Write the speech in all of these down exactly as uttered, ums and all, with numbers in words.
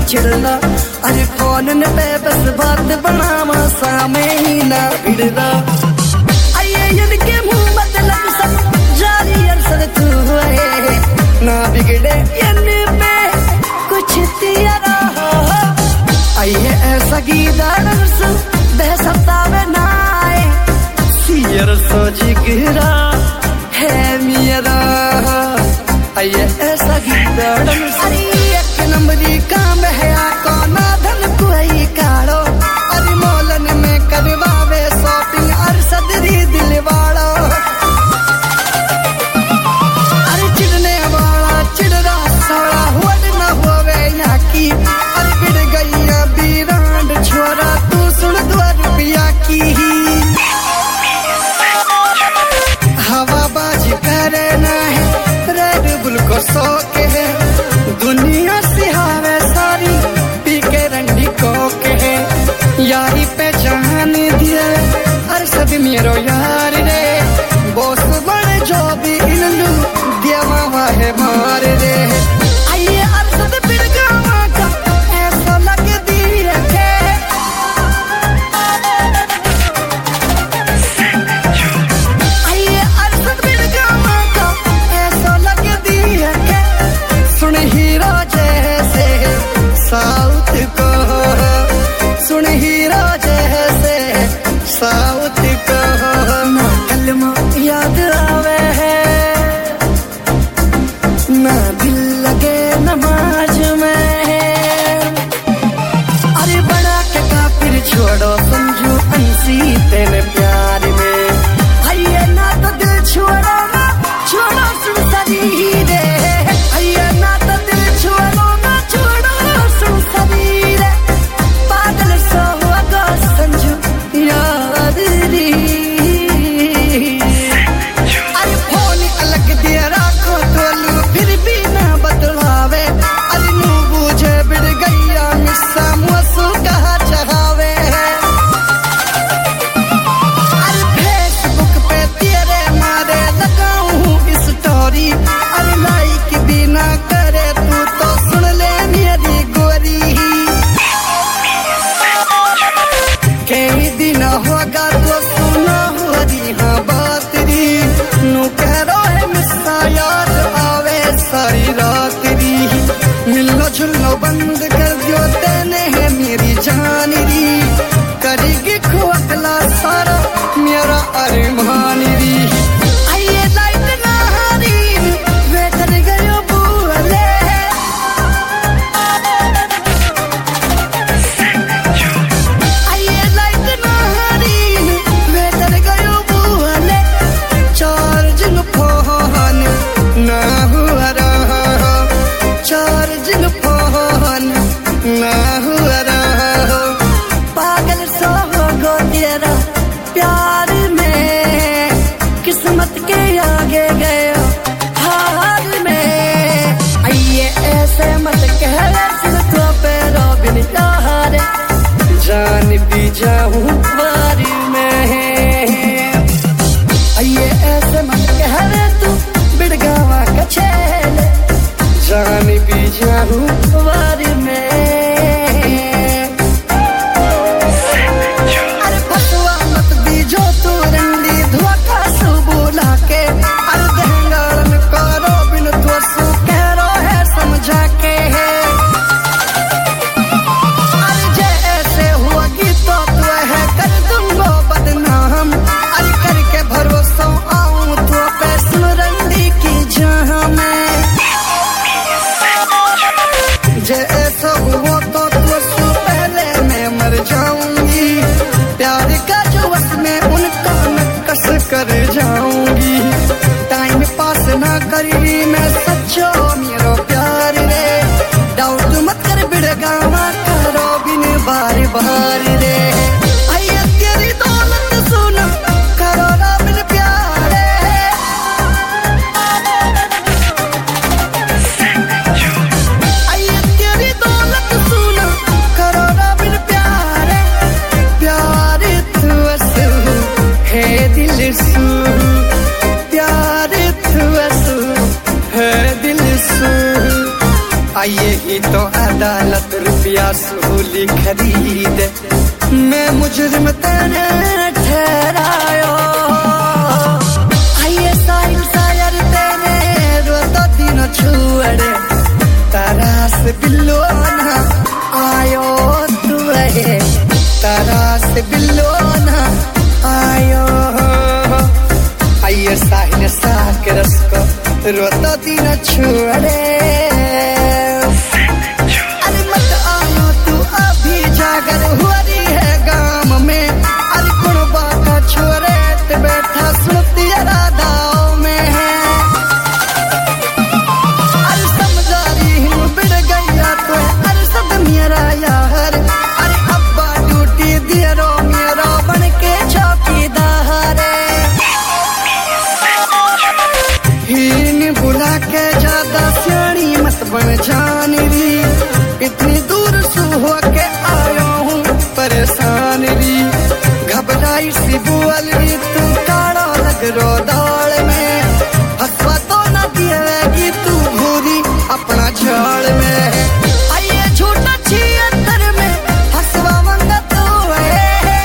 चिड़ना, अरे फोन पे बस बात बनावा सामे ही ना भिड़ना। आइए इनके मुंह मतलब सब जारी अरसद तू है ना बिगड़े इन पे कुछ तियारा। आइए ऐसा गीता रस दे सतावे ना आए सियर सो जिगरा है मेरा। आइए ऐसा गीता रस अरे एक नंबरी काम है कोना धन कोई काड़ो, अरे मोलन में करवावे शॉपिंग अरसद री दिल वाला। अरे चिड़ने वाला चिड़रा सारा हुड न होवे यहाँ की, अरे बिड़ गई बीरांड छोरा तू सुन दो रुपया की। हवाबाजी करे ना है रेड बुल को शौक है, दुनिया सिहावे सारी पी के रंडी को के है। यारी पे जान दिए अरसद मेरो यार रे, बोस बड़े जो भी इन लू दिया है मार रे। आइए अरसद बिड़गावा का ऐसा लग दिए के, आइए अरसद बिड़गावा का ऐसा लग दिए के। सुन हीरो जैसे साउथ को, सुन हीरो जैसे साउथ को ना कलमा याद आवे है ना दिल लगे नमाज में। अरे बड़ा के काफिर छोड़ो समझो अंसी तेरे प्यार में। आइए ना तो दिल छोड़ो ना छोड़ो सुन शरीर, आइए ना तो दिल छोड़ो ना छोड़ो सुन शरीर। पागल सो होगा संजू याद री, अरे फोन अलग दिया राखो टोलू फिर भी ना बदलावे। अरे नू बूझे बिड़ गैया मिस्सा मुसु कहा चाहवे। अरे फेसबुक पे तेरे मारे लगाऊं स्टोरी, अरे लाइक भी ना करे तू तो सुन ले मेरी गोरी। कई दिन होगा तो सुना हो रही हाँ बात री, नू कह रो है मिस्सा याद आवे सारी रात री। मिलनो जुलनो बंद कर दियो तेने है मेरी जान री, करेगी खोखला सारा मेरा अरमान री। आइए लाइट ना हारी वे कर गयो बुले, आइए लाइट ना हारी वे कर गयो बुले। चार्जिंग फोन ना हुआ रहा, चार्जिंग फोन ना हुआ रहा। पागल सो गो तेरा प्यार में, किस्मत के आगे गयो हार में। आइए ऐसे मत कह सिर तो पैरो बिन यार, जान भी जाऊं बारी में। आइए ऐसे मत कह तू बिड़गावा का छेल, जान भी जाऊं बारी में। अरे फसवा मत दीजो तू रंडी धोखा सु बुला के, अरे दहंगारन करो बिन तो सु कह रो है समझा के। अरे जैसे हुआ कि तो तू है कर दूंगो बदनाम, अरे करके भरोसा आऊं तो पे सुन रंडी की जहां में। जैसा हुआ तो तुझसे पहले मैं मर जाऊंगी, प्यार का जो वस में उनका नक्कस कर जाऊंगी। टाइम पास ना करी मैं सच्चो मेरो प्यार रे, डाउट मत कर बिड़गावा करो बिन बार बार रे। आइए तेरी दौलत सुन करो ना बिन प्यारे, आइए तेरी दौलत सुन करो ना बिन प्यारे। प्यार तू असू है दिल सू, प्यार तू असू है दिल सू। आइए ही तो अदालत रुपया सूली खरीद, मैं मुजरिम तेरे ठहरायो। आइए साहिल शायर तेरे रोता दिन छुअड़े, तारा से बिल्लो ना आयो तू है, तारा से बिल्लो ना आयो। आइए साहिल साक रस्को रोता दिन छुअड़े, अरे मत आयो तू अभी जागर हुरी है गाम में, अरे कुणबा का छोरे ते बैठा सुनती राधाओं में है। अरे समझारी हूँ बिड़ गया तो अरे सब मेरा यार, अरे अब्बा ड्यूटी दिया रो मेरा बन के चौकीदार, हीन बुला के ज्यादा सियाणी मत बन जानी री, इतनी दूर से हो के आया हूँ परेशान री। घबराई सी बुअल री तू काड़ा लग रो दाल में, हंसवा तो न दिएगी तू भूरी अपना झाड़ में। आइए झूठा छियत्तर में हंसवा मंगा तू है,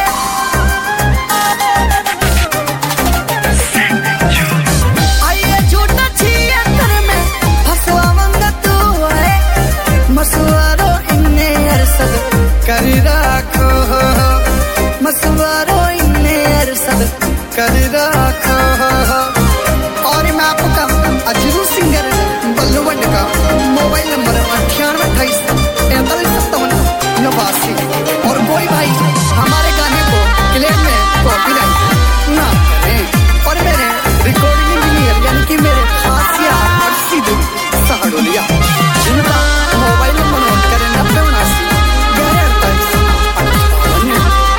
आइए झूठा छियत्तर में हंसवा मंगा तू है। मसवारो इन्ने अरसद कर राखो, मसवारो इन्ने अरसद कर राखो। और मैं आपका अजरू सिंगर बल्लू बंड का मोबाइल नंबर अठानवे अट्ठाईस पैंतालीस सत्तावन नवासी, और कोई भाई हमारे गाने को क्लेम में कॉपीराइट ना करें। और मेरे रिकॉर्डिंग इंजीनियर यानी कि मेरे खासिया अर्शिद सहाडोलिया, जिनका मोबाइल नंबर नोट करें नब्बे उनासी ग्यारह अड़तालीस अट्ठावन।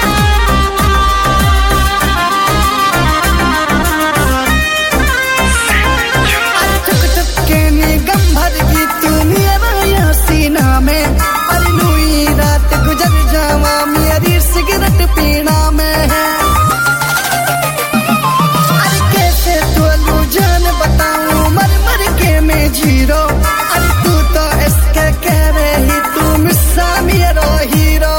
चुक चुक के निगम भर की तू मेरा सीना में, अरे नूई रात गुजर जावा मेरी सिगरेट पीना में है। अरे कैसे तो लू जान बताऊं मर मर के मैं जीरो, अरे तू तो इसके कह रही तू मिस्सा मेरा हीरो।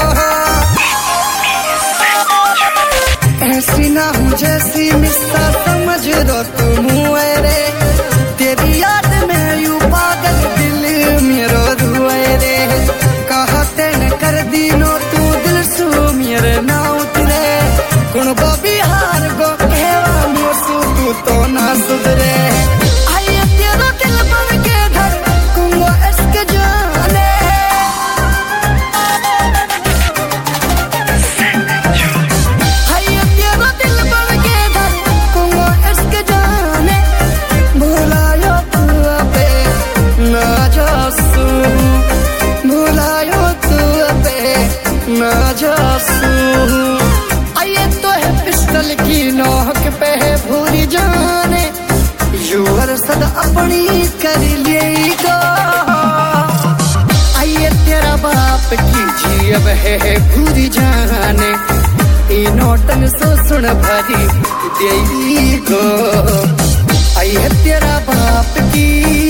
ऐसी ना हूँ जैसी मिस्सा समझ लो तुम रे, तेरी याद में यू पागल दिल मेरो रुए रे। कहते न कर दीनो तू दिल सू मेरे ना उतरे, कुण बबी हार गो कहवा मोसू तू तो ना सुधरे। आइए तेरा दिल बन के धर कुंगो इसके जाने, आइए तेरा दिल बन के धर कुंगो इसके जाने। भुलायो तू अबे ना जासू, भुलायो तू अबे ना जासू। आइए तो है पिस्टल की नोक पे है भूरी जाने, यूर सद अपनी कर लिए गो। आइए तेरा बाप की जीव है भूरी जाने, ई नोटन सो सुन भरी देई गो। आइए तेरा बाप की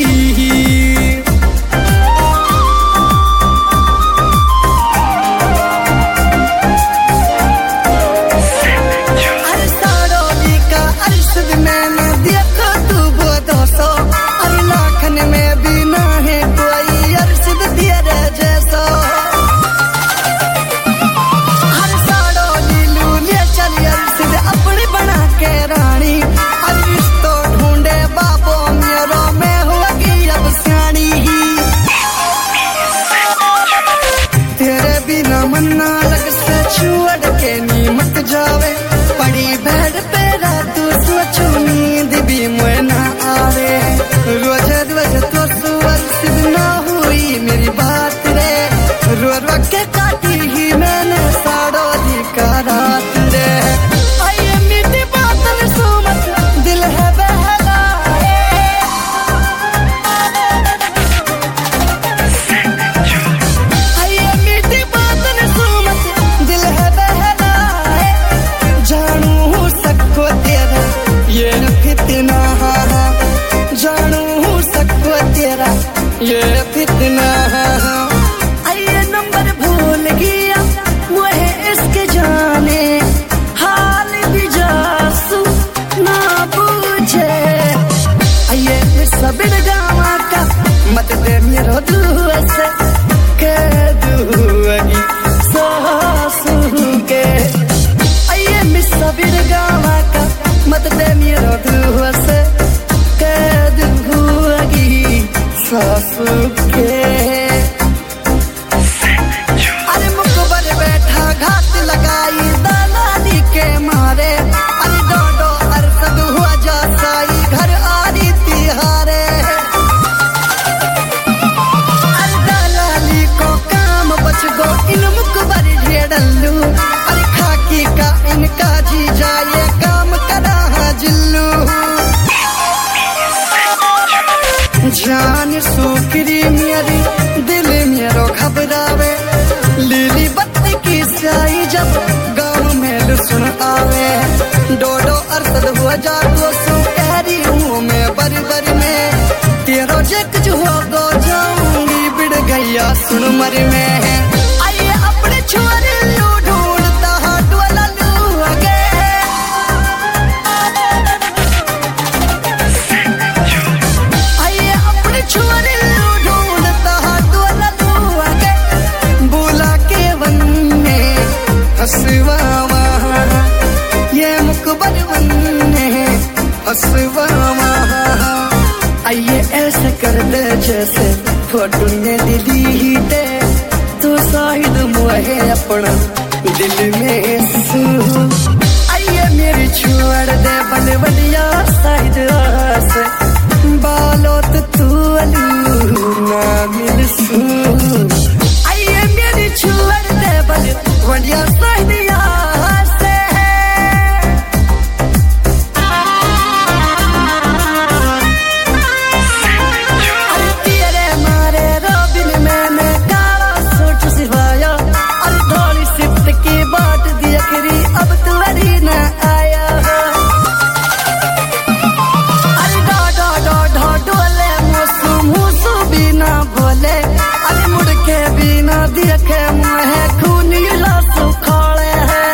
जावे पड़ी बेड पे रात सोचू नींद भी मुझे ना आवे। रोज रोज तो सुअर सिद्ध ना हुई मेरी बात रे, रो रो के काटी ही मैंने साड़ो दी का रात रे। आइए मीठी बातन सुमत दिल है बहला, आइए मीठी बातन सुमत दिल है बहला। जानू सबको तेरा ये फितना, जानू सबको तेरा ये फितना। मेरा दुआ से कैद हुआगी सासू के। अरे मुकबर बैठा घात लगाई दलाली के मारे, अरे डोडो अरसद हुआ जा साई घर आरी तिहारे। अरे दलाली को काम बच गो इन मुकबर ढेडल्लू, अरे खाकी का इनका जी जाए काम करा जिल्लू। जान सुकरी मेरी दिल मेरो घबरावे, लीली बत्ती की स्याही जब गाँव में लुसुन आवे। डोडो अरसद हुआ जा तो सुकहरी हूँ मैं बरी बरी में, तेरो जे कुछ हुआ तो जाऊंगी बिड़ गैया सुन मर में। आइए अपने छोरे लू ढूंढता हाथ वाला लू आगे, आइए अपने छोरे लू ढूंढता हाथ वाला लू आगे। बोला के वन में हंसवा वहाँ, ये मुकबर वन में हंसवा वहाँ। आइए ऐसे कर दे जैसे फोटो ने दिली दे, तो शाहिद मुहे अपना दिल में सू। आइए मेरी छोड़ दे बल बलिया शाहिद से, बालो तो तू अलू ना मिल सू। आइए मेरी छोड़ दे बल बलिया शाहिद से। अरे तेरे मारे रोबिन मैंने काला सूट सिवाया, अरे धोली सिफ्ट की बाट दी अखरी अब तू अरी न आया। अरे डो डो डो डो डोले मूसू मूसू भी ना बोले, अरे मुड़ के भी ना देखे मुहे खूनी लासू खोले है।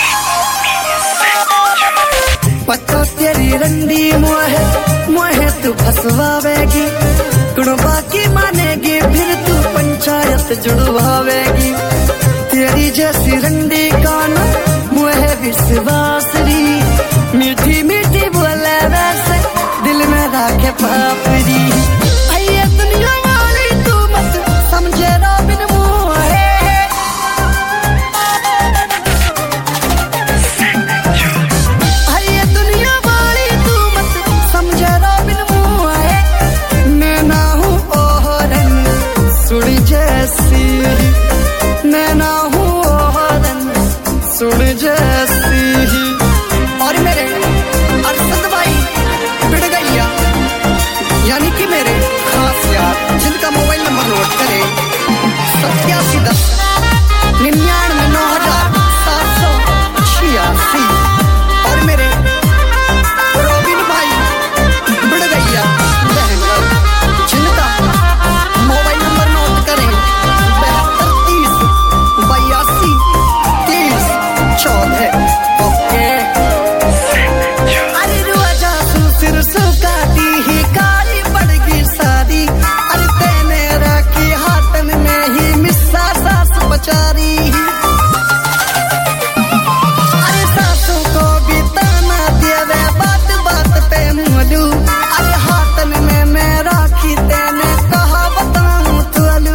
पतो तेरी रंडी मुहे मुहे तू फसवावेगी, कुड़बा की मानेगी फिर तू पंचायत जुड़वावेगी। तेरी जैसी रंडी कान मुहे विश्वासरी, मीठी मीठी बोले वैसे दिल में राखे पापड़ी। आइए दुनिया वाली तू मत समझे रोबिन मुहे, आइए दुनिया वाली तू मत समझे रोबिन मुहे। मैं ना हूँ ओहरन सुन जैसी, मैं ना हूँ ओहरन सुन जैसी। और मेरे अरसद भाई बिड़ गैया यानी कि मेरे खास यार, जिनका मोबाइल नंबर नोट करें सत्यासी दस निन्यानवे नौ हजार सात सौ छियासी। और मेरे रोबिन भाई बिड़ गैया बहन, जिनका मोबाइल नंबर नोट करें बहत्तर तीस बयासी तीस चौदह। ओके अरे रुआ जासू सिर सुकाती ही कारी पड़गी सारी, अरे तेने राखी हाथन में ही मिस्सा सास बचारी। अरे सासू को भी ताना देवे बात बात पे मोलू, अरे हाथन में मैं राखी तेने कहा बताऊं तुलू।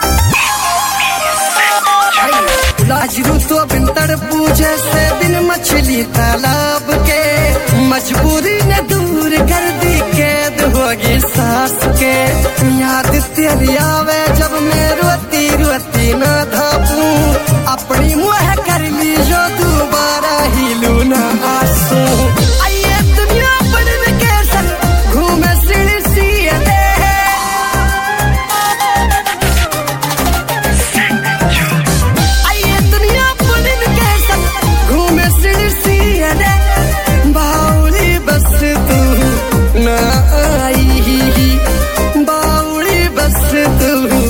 लाजरू तो बिन तड़पू जैसे बिन मछली तालाब के, मजबूरी ने दूर कर दी कैद होगी सास के। याद तेरी आवे जब मैं रोती रोती न धापूं, अपनी मुँह कर ली जो दोबारा ही लू न आंसू। आइए दुनिया पढ़ने के संग घूमे सीढ़ी सी दे, आइए दुनिया पढ़ने के संग घूमे सीढ़ी सी दे। बाउली बस तू न आई, बाउली बस तू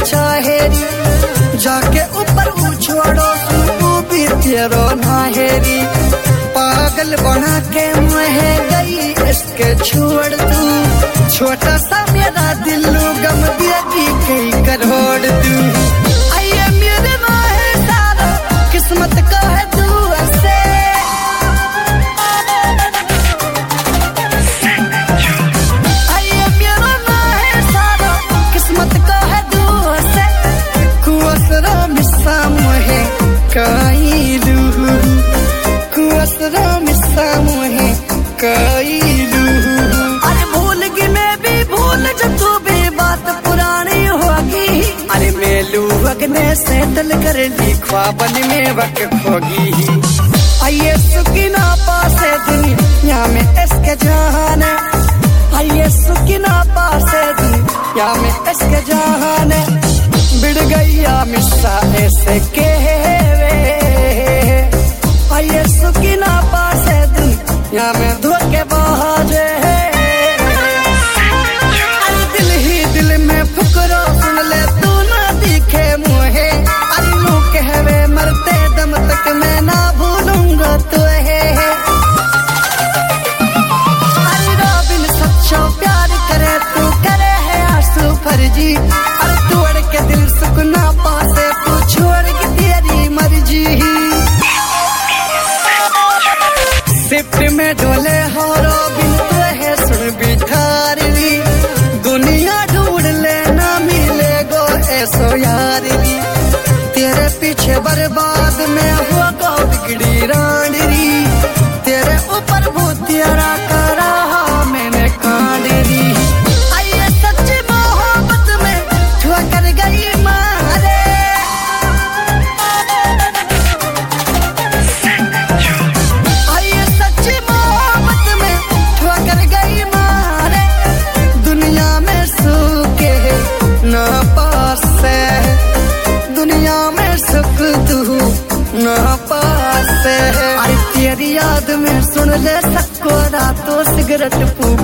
चाहेरी जाके ऊपर छोड़ो तू भी तेरो नाहेरी पागल बना के मुहे गई इसके छोड़ तू छोटा सा मेरा दिल गम दिया की कई करोड़ तू आइए मेरे माहे सारा किस्मत का है तू ऐसे आइए मेरा माहे सारा किस्मत का है तू ऐसे कुसरा मिसा मुहे कई लू कुसरा मिसा मुहे कई लू अरे भूल गई मैं भी भूल जब तू भी बात पुरानी होगी अरे मेलू वगने से तल कर ली ख्वाबन में वक्त होगी आइए सुकिना पासे दुनिया में इसके जहान आइए सुकिना पासे दुनिया में इसके जहान बिड़ गया मिस्सा ऐसे के आइए सुकिना पासे दुनिया में धोखे बाजे दिल ही दिल में फुकरो सुन ले तू ना दिखे मुहे अरे मुँह कहवे मरते दम तक मैं ना भूलूंगा तुहे अरे रोबिन सच्चा प्यार करे तू करे है आंसू फर्जी अरे तू अड़ के दिल सुकना पासे तू छोड़ के तेरी मर्जी शिफ्ट में डोले हो रोबिन तू है सुन बिठारी दुनिया ढूंढ लेना मिले गो ऐसो यारी तेरे पीछे बर्बाद में हुआ गौ बिगड़ी रांडरी तेरे ऊपर भूतियारा करा मैंने कांडरी आइए सच्ची मोहब्बत में ठोकर गई मारे आइए सच्ची मोहब्बत में ठोकर गई मारे दुनिया में सूखे ना पासे दुनिया में सुख तू ना पासे अरे तेरी याद में सुन ले सबको रातों सिगरेट फूक